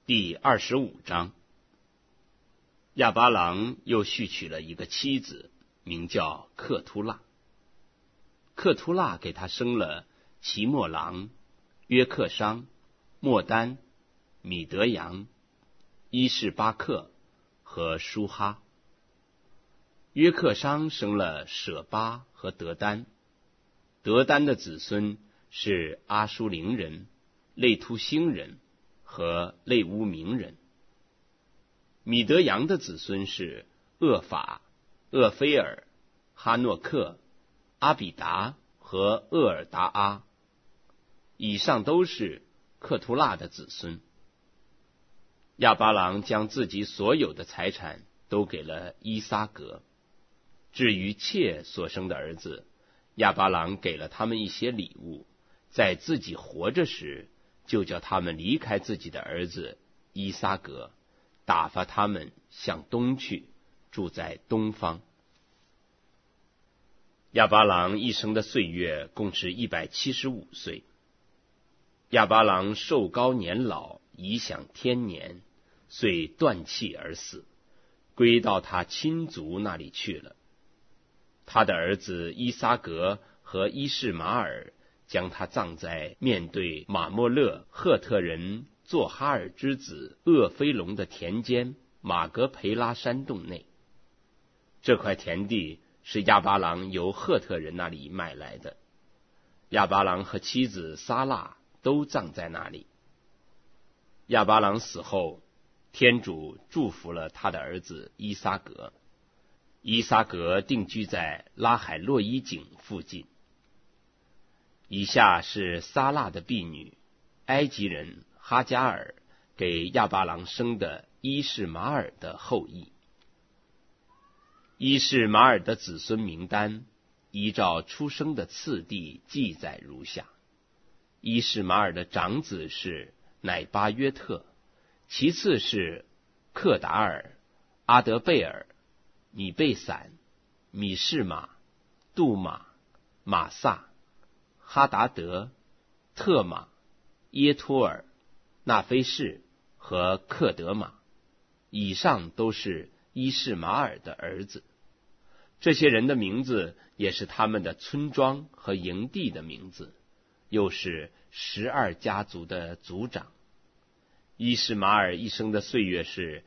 第25章，亚巴郎又续娶了一个妻子，名叫克突辣。克突辣给他生了齐莫郎、约克商、莫丹、米德扬、伊士巴克和舒哈。约克商生了舍巴和德丹。德丹的子孙是阿舒灵人、类突星人和类乌明人。米德扬的子孙是厄法、厄菲尔、哈诺克、阿比达和厄尔达阿。以上都是克图辣的子孙。亚巴郎将自己所有的财产都给了伊撒格。至于妾所生的儿子，亚巴郎给了他们一些礼物，在自己活着时就叫他们离开自己的儿子伊撒格，打发他们向东去，住在东方。亚巴郎一生的岁月共是175岁。亚巴郎寿高年老，已享天年，遂断气而死，归到他亲族那里去了。他的儿子伊撒格和伊士马尔将他葬在面对马莫勒赫特人作哈尔之子厄菲龙的田间马格培拉山洞内。这块田地是亚巴郎由赫特人那里买来的。亚巴郎和妻子撒辣都葬在那里。亚巴郎死后，天主祝福了他的儿子伊撒格。伊撒格定居在拉海洛伊井附近。以下是撒辣的婢女埃及人哈加尔给亚巴郎生的伊士马尔的后裔。伊士马尔的子孙名单依照出生的次第记载如下：伊士马尔的长子是乃巴约特，其次是克达尔、阿德贝尔、米贝散、米士马、杜马、马萨、哈达德、特马、耶托尔、纳菲士和克德玛。以上都是伊士马尔的儿子。这些人的名字也是他们的村庄和营地的名字，又是12家族的族长。伊士马尔一生的岁月是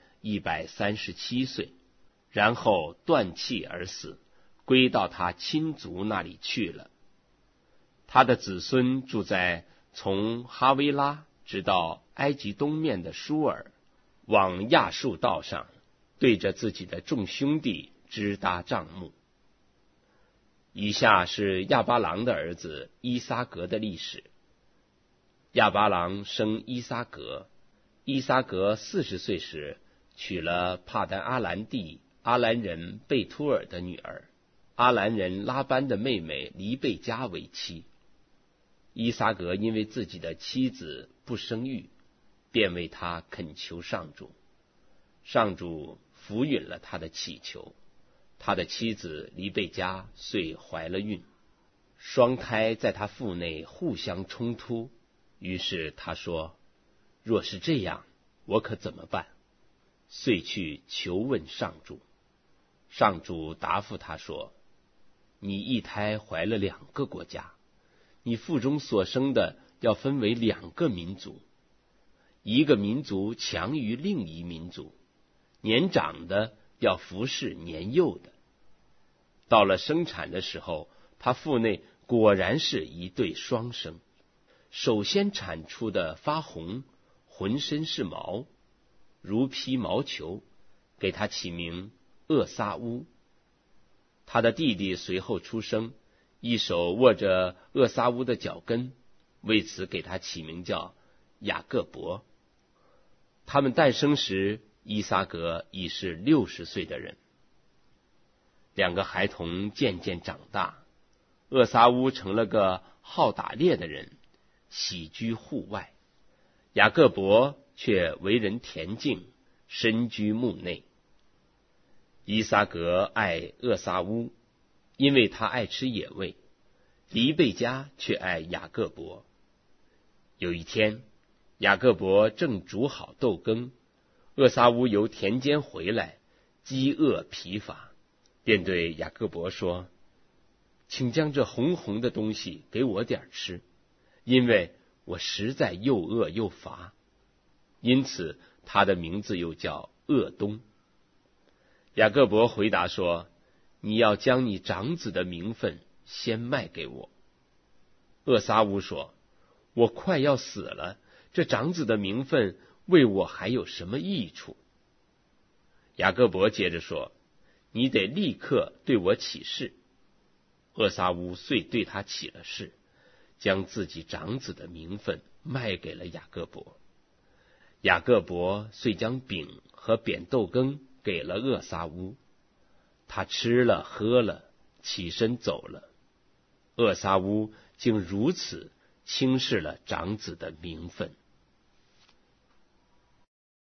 137岁，然后断气而死，归到他亲族那里去了。他的子孙住在从哈维拉直到埃及东面的舒尔，往亚述道上，对着自己的众兄弟支搭帐幕。以下是亚巴郎的儿子伊撒格的历史。亚巴郎生伊撒格，伊撒格40岁时娶了帕丹阿兰地阿兰人贝图尔的女儿，阿兰人拉班的妹妹黎贝加为妻。伊撒格因为自己的妻子不生育，便为他恳求上主。上主抚允了他的祈求，他的妻子黎贝加遂怀了孕。双胎在他腹内互相冲突，于是他说：若是这样，我可怎么办？遂去求问上主。上主答复他说：你一胎怀了2个国家，你腹中所生的要分为2个民族，一个民族强于另一民族，年长的要服侍年幼的。到了生产的时候，他腹内果然是一对双生。首先产出的发红，浑身是毛，如披毛球，给他起名厄撒乌。他的弟弟随后出生，一手握着厄撒乌的脚跟，为此给他起名叫雅各伯。他们诞生时，伊撒格已是60岁的人。2个孩童渐渐长大，厄撒乌成了个好打猎的人，喜居户外；雅各伯却为人恬静，深居墓内。伊撒格爱厄撒乌，因为他爱吃野味；黎贝加却爱雅各伯。有一天， 雅各伯正煮好豆羹，厄撒乌由田间回来，饥饿疲乏，便对雅各伯说：请将这红红的东西给我点吃，因为我实在又饿又乏。因此他的名字又叫厄东。雅各伯回答说：你要将你长子的名分先卖给我。厄撒乌说：我快要死了，这长子的名分为我还有什么益处？雅各伯接着说：你得立刻对我起誓。厄撒乌遂对他起了誓，将自己长子的名分卖给了雅各伯。雅各伯遂将饼和扁豆羹给了厄撒乌，他吃了喝了，起身走了。厄撒乌竟如此轻视了长子的名分。